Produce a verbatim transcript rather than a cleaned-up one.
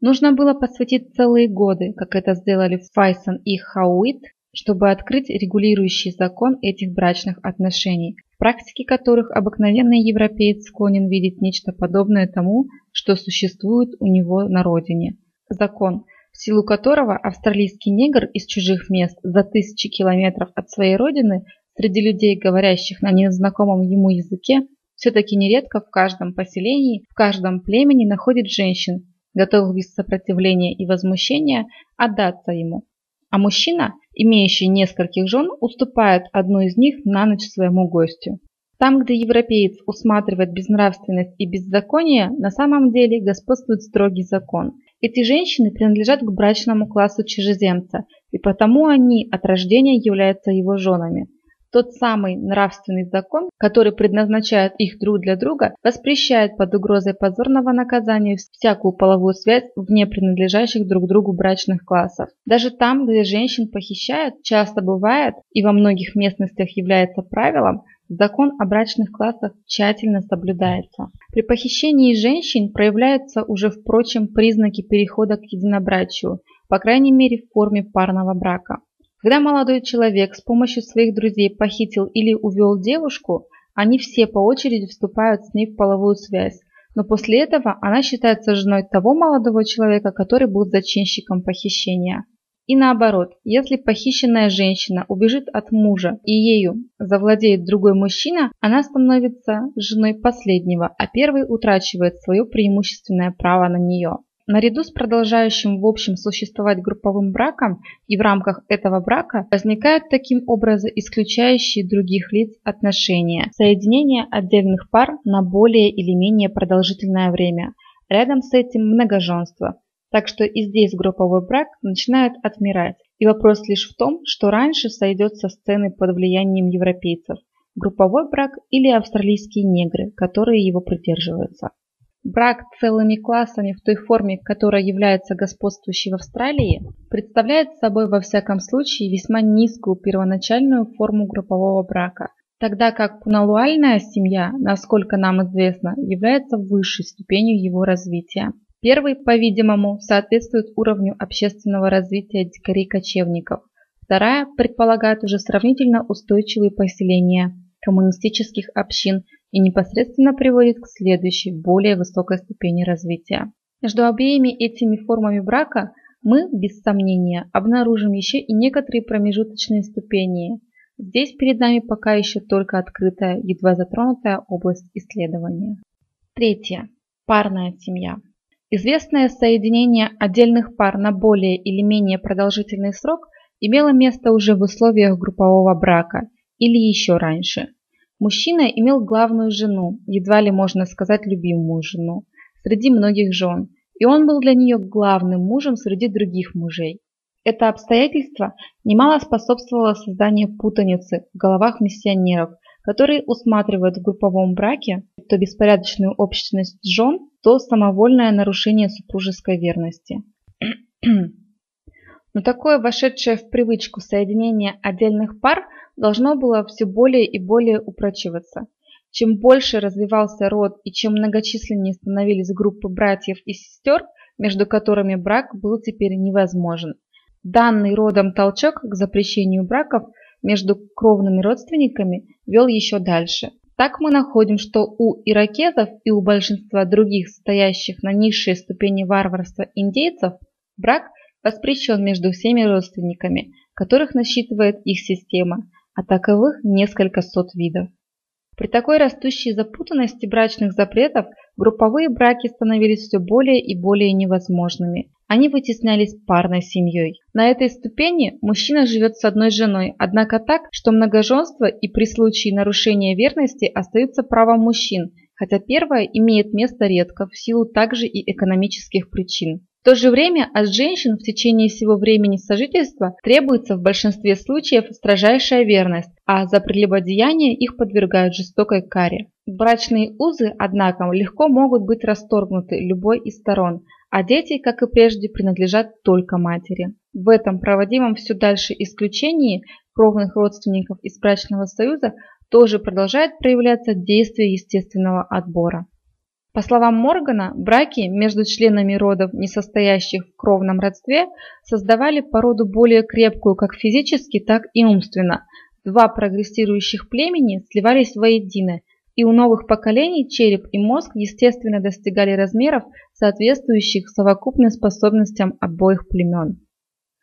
Нужно было посвятить целые годы, как это сделали Файсон и Хауит, чтобы открыть регулирующий закон этих брачных отношений, в практике которых обыкновенный европеец склонен видеть нечто подобное тому, что существует у него на родине. Закон, в силу которого австралийский негр из чужих мест за тысячи километров от своей родины среди людей, говорящих на незнакомом ему языке, все-таки нередко в каждом поселении, в каждом племени находит женщин, готовых без сопротивления и возмущения отдаться ему. А мужчина, имеющий нескольких жен, уступает одну из них на ночь своему гостю. Там, где европеец усматривает безнравственность и беззаконие, на самом деле господствует строгий закон. Эти женщины принадлежат к брачному классу чужеземца, и потому они от рождения являются его женами. Тот самый нравственный закон, который предназначает их друг для друга, воспрещает под угрозой позорного наказания всякую половую связь вне принадлежащих друг другу брачных классов. Даже там, где женщин похищают, часто бывает и во многих местностях является правилом, закон о брачных классах тщательно соблюдается. При похищении женщин проявляются уже, впрочем, признаки перехода к единобрачию, по крайней мере в форме парного брака. Когда молодой человек с помощью своих друзей похитил или увел девушку, они все по очереди вступают с ней в половую связь, но после этого она считается женой того молодого человека, который был зачинщиком похищения. И наоборот, если похищенная женщина убежит от мужа и ею завладеет другой мужчина, она становится женой последнего, а первый утрачивает свое преимущественное право на нее. Наряду с продолжающим в общем существовать групповым браком и в рамках этого брака возникают таким образом исключающие других лиц отношения, соединение отдельных пар на более или менее продолжительное время, рядом с этим многоженство. Так что и здесь групповой брак начинает отмирать, и вопрос лишь в том, что раньше сойдет со сцены под влиянием европейцев – групповой брак или австралийские негры, которые его придерживаются. Брак целыми классами в той форме, которая является господствующей в Австралии, представляет собой во всяком случае весьма низкую первоначальную форму группового брака, тогда как пуналуальная семья, насколько нам известно, является высшей ступенью его развития. Первый, по-видимому, соответствует уровню общественного развития дикарей-кочевников, вторая предполагает уже сравнительно устойчивые поселения коммунистических общин и непосредственно приводит к следующей, более высокой ступени развития. Между обеими этими формами брака мы, без сомнения, обнаружим еще и некоторые промежуточные ступени. Здесь перед нами пока еще только открытая, едва затронутая область исследования. Третье. Парная семья. Известное соединение отдельных пар на более или менее продолжительный срок имело место уже в условиях группового брака или еще раньше. Мужчина имел главную жену, едва ли можно сказать любимую жену, среди многих жен, и он был для нее главным мужем среди других мужей. Это обстоятельство немало способствовало созданию путаницы в головах миссионеров, которые усматривают в групповом браке то беспорядочную общественность жен, то самовольное нарушение супружеской верности. Но такое вошедшее в привычку соединение отдельных пар должно было все более и более упрочиваться. Чем больше развивался род и чем многочисленнее становились группы братьев и сестер, между которыми брак был теперь невозможен. Данный родом толчок к запрещению браков между кровными родственниками вел еще дальше. Так мы находим, что у иракезов и у большинства других стоящих на низшей ступени варварства индейцев брак воспрещен между всеми родственниками, которых насчитывает их система, а таковых несколько сот видов. При такой растущей запутанности брачных запретов групповые браки становились все более и более невозможными. Они вытеснялись парной семьей. На этой ступени мужчина живет с одной женой, однако так, что многоженство и при случае нарушения верности остаются правом мужчин, хотя первое имеет место редко в силу также и экономических причин. В то же время от женщин в течение всего времени сожительства требуется в большинстве случаев строжайшая верность, а за прелюбодеяние их подвергают жестокой каре. Брачные узы, однако, легко могут быть расторгнуты любой из сторон, а дети, как и прежде, принадлежат только матери. В этом проводимом все дальше исключении кровных родственников из брачного союза тоже продолжает проявляться действие естественного отбора. По словам Моргана, браки между членами родов, не состоящих в кровном родстве, создавали породу более крепкую как физически, так и умственно. Два прогрессирующих племени сливались воедино, и у новых поколений череп и мозг естественно достигали размеров, соответствующих совокупным способностям обоих племен.